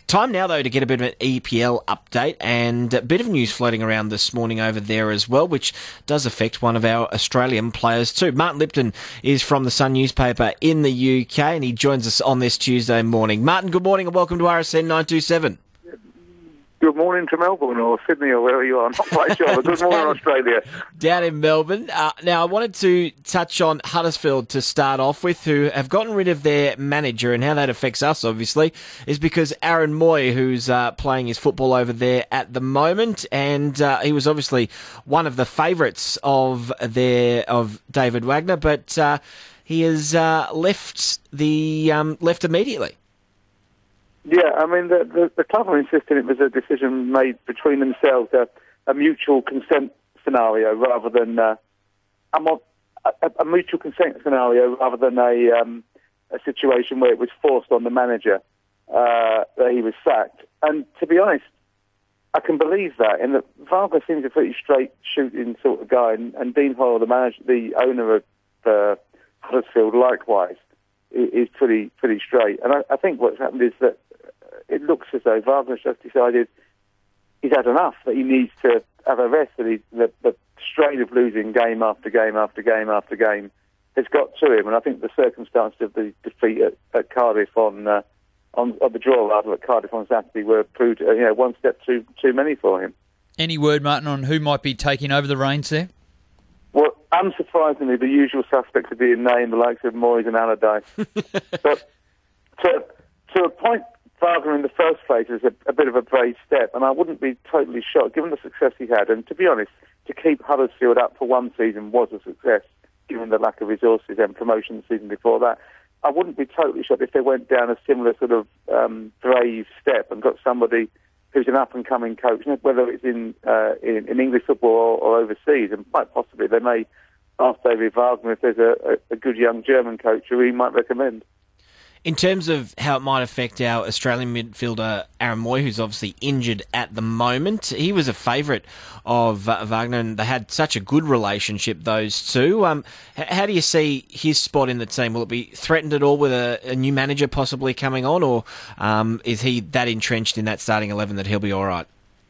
Time now, though, to get a bit of an EPL update, and a bit of news floating around this morning over there as well, which does affect one of our Australian players too. Martin Lipton is from the Sun newspaper in the UK, and he joins us on this Tuesday morning. Martin, good morning and welcome to RSN 927. Good morning to Melbourne or Sydney or wherever you are. I'm not quite sure, but good morning, Australia. Down in Melbourne. Now, I wanted to touch on Huddersfield to start off with, who have gotten rid of their manager, and how that affects us, obviously, is because Aaron Moy, who's playing his football over there at the moment, and he was obviously one of the favourites of David Wagner, but he has left immediately. Yeah, I mean, the club are insisting it was a decision made between themselves, a mutual consent scenario rather than a mutual consent scenario rather than a situation where it was forced on the manager that he was sacked. And to be honest, I can believe that. In that Wagner seems a pretty straight shooting sort of guy, and Dean Hoyle, the owner of Huddersfield, likewise, is pretty straight. And I think what's happened is that it looks as though Wagner's just decided he's had enough, that he needs to have a rest, that the strain of losing game after game after game after game has got to him. And I think the circumstances of the defeat at Cardiff on the draw rather at Cardiff on Saturday were proved one step too many for him. Any word, Martin, on who might be taking over the reins there? Well, unsurprisingly, the usual suspects are being named, the likes of Moyes and Allardyce. But to appoint Wagner in the first place is a bit of a brave step, and I wouldn't be totally shocked, given the success he had. And to be honest, to keep Huddersfield up for one season was a success, given the lack of resources and promotion the season before that. I wouldn't be totally shocked if they went down a similar sort of brave step and got somebody who's an up-and-coming coach, whether it's in English football or overseas, and quite possibly they may ask David Wagner if there's a good young German coach who he might recommend. In terms of how it might affect our Australian midfielder, Aaron Moy, who's obviously injured at the moment, he was a favourite of Wagner, and they had such a good relationship, those two. How do you see his spot in the team? Will it be threatened at all with a new manager possibly coming on, or is he that entrenched in that starting 11 that he'll be all right?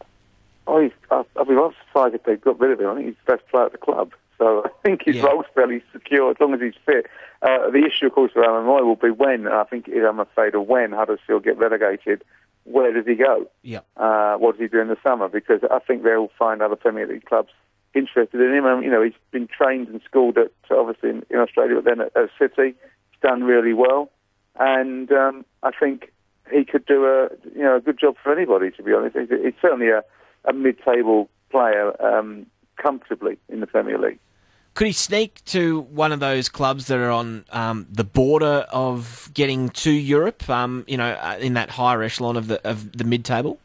Oh, I'll be rather surprised if they got rid of him. I think he's the best player at the club. So I think his role's fairly secure as long as he's fit. The issue, of course, for Aaron Moy will be when, I'm afraid, or when Huddersfield get relegated, where does he go? Yeah. What does he do in the summer? Because I think they'll find other Premier League clubs interested in him. He's been trained and schooled obviously in Australia, but then at City. He's done really well. And I think he could do a good job for anybody, to be honest. He's certainly a mid-table player comfortably in the Premier League. Could he sneak to one of those clubs that are on the border of getting to Europe, in that higher echelon of the mid-table?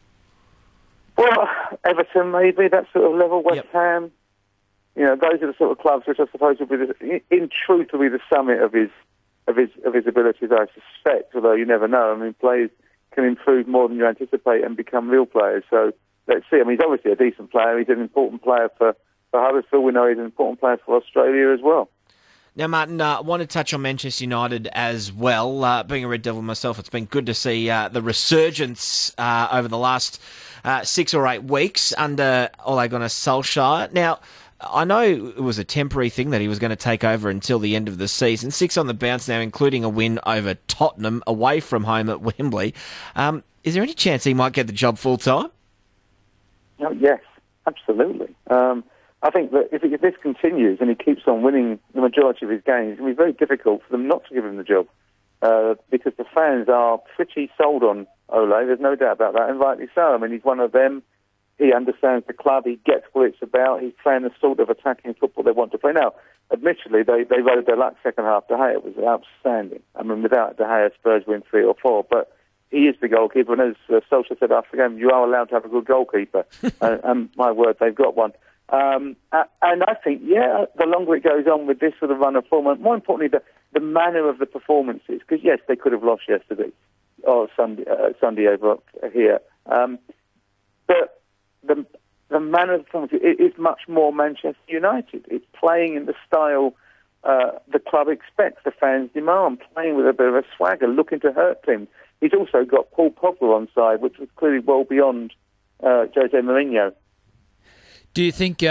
Well, Everton maybe, that sort of level, West Ham. Those are the sort of clubs which I suppose will be, in truth, will be the summit of his abilities, I suspect, although you never know. Players can improve more than you anticipate and become real players. So let's see. He's obviously a decent player. He's an important player for Huddersfield. We know he's an important player for Australia as well. Now, Martin, I want to touch on Manchester United as well. Being a Red Devil myself, it's been good to see the resurgence over the last 6 or 8 weeks under Ole Gunnar Solskjaer. Now, I know it was a temporary thing that he was going to take over until the end of the season. 6 on the bounce now, including a win over Tottenham away from home at Wembley. Is there any chance he might get the job full-time? Oh, yes, absolutely. I think that if this continues and he keeps on winning the majority of his games, it's going to be very difficult for them not to give him the job because the fans are pretty sold on Ole. There's no doubt about that, and rightly so. He's one of them. He understands the club. He gets what it's about. He's playing the sort of attacking football they want to play. Now, admittedly, they rode their luck second half. De Gea was outstanding. Without De Gea, Spurs win 3 or 4, but he is the goalkeeper, and as Solskjaer said after the game, you are allowed to have a good goalkeeper. And my word, they've got one. And I think, the longer it goes on with this sort of run of form, and more importantly, the manner of the performances, because yes, they could have lost yesterday or Sunday over here, but the manner of the performance is much more Manchester United. It's playing in the style the club expects, the fans demand, playing with a bit of a swagger, looking to hurt teams, he's also got Paul Pogba on side, which was clearly well beyond Jose Mourinho. Do you think,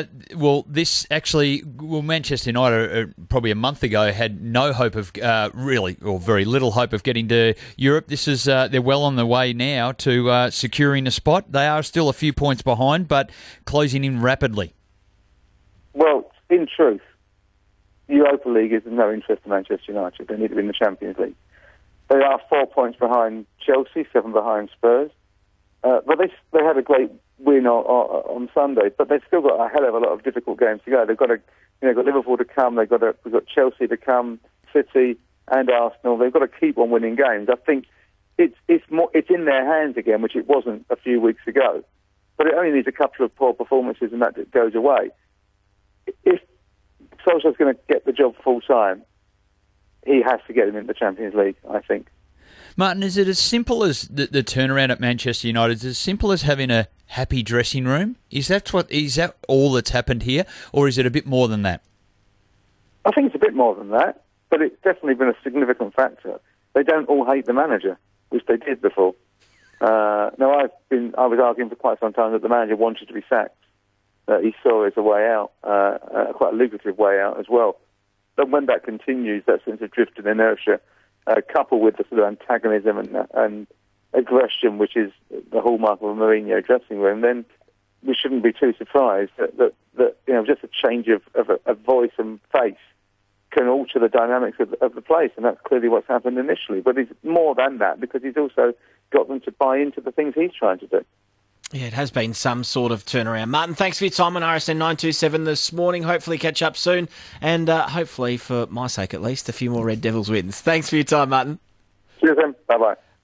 Manchester United probably a month ago had no hope of very little hope of getting to Europe. This is they're well on their way now to securing a spot. They are still a few points behind, but closing in rapidly. Well, in truth, Europa League is of no interest to Manchester United. They need to win the Champions League. They are 4 points behind Chelsea, 7 behind Spurs. But they had a great win on Sunday, but they've still got a hell of a lot of difficult games to go. They've got got Liverpool to come. We've got Chelsea to come, City and Arsenal. They've got to keep on winning games. I think it's in their hands again, which it wasn't a few weeks ago. But it only needs a couple of poor performances, and that goes away. If Solskjaer's going to get the job full time, he has to get them into the Champions League, I think. Martin, is it as simple as the turnaround at Manchester United? Is it as simple as having a happy dressing room? Is that all that's happened here, or is it a bit more than that? I think it's a bit more than that, but it's definitely been a significant factor. They don't all hate the manager, which they did before. I was arguing for quite some time that the manager wanted to be sacked. He saw it as a way out, quite a lucrative way out as well. But when that continues, that sense of drift and inertia, coupled with the sort of antagonism and aggression, which is the hallmark of a Mourinho dressing room, then we shouldn't be too surprised that just a change of voice and face can alter the dynamics of the place, and that's clearly what's happened initially. But it's more than that, because he's also got them to buy into the things he's trying to do. Yeah, it has been some sort of turnaround. Martin, thanks for your time on RSN 927 this morning. Hopefully catch up soon, and hopefully, for my sake at least, a few more Red Devils wins. Thanks for your time, Martin. Cheers, then. Bye-bye.